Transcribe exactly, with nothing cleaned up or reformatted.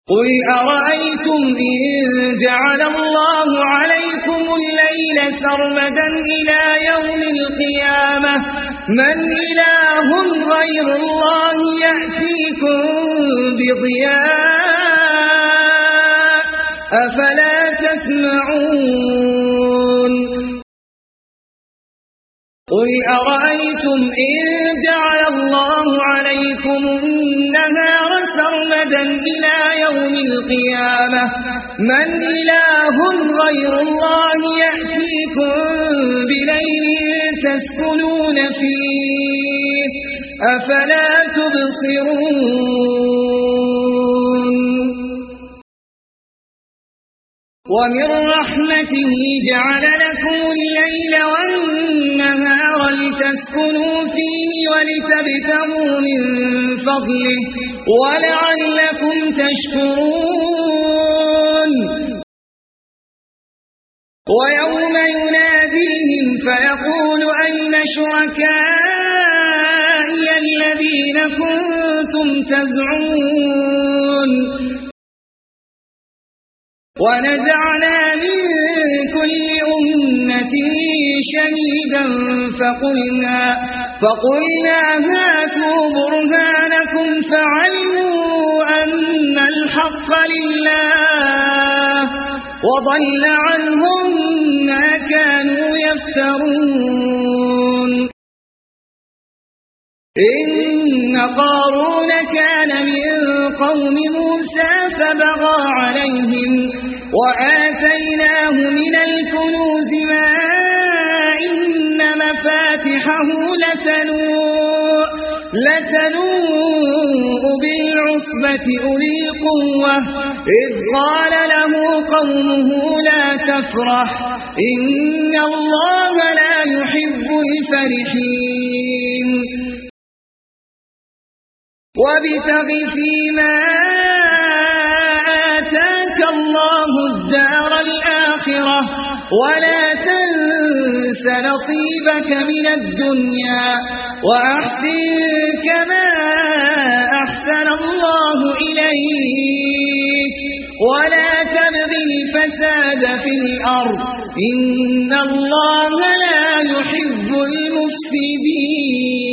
قل أرأيتم إن جعل الله عليكم الليل سرمدا إلى يوم القيامة من إله غير الله يأتيكم بضياء أفلا تسمعون قل أرأيتم إن جعل الله عليكم النهار سرمدا إلى يوم القيامة من إله غير الله يأتيكم بليل تسكنون فيه أفلا تبصرون ومن رحمته جعل لكم الليل والنهار لتسكنوا فيه ولتبتغوا من فضله ولعلكم تشكرون ويوم يناديهم فيقول أين شركائي الذين كنتم تزعمون ونزعنا من كل أمة شهيدا فقلنا, فقلنا هاتوا برهانكم فعلموا أن الحق لله وضل عنهم ما كانوا يفترون إن قارون كان من قوم موسى فبغى عليهم وآتيناه من الكنوز ما إن مفاتحه لتنوء, لتنوء بالعصبة أولي القوة إذ قال له قومه لا تفرح إن الله لا يحب الفرحين وابتغ فيما آتاك الله الدار الآخرة ولا تنس نصيبك من الدنيا وأحسن كما أحسن الله إليك ولا تبغ الفساد في الأرض إن الله لا يحب المفسدين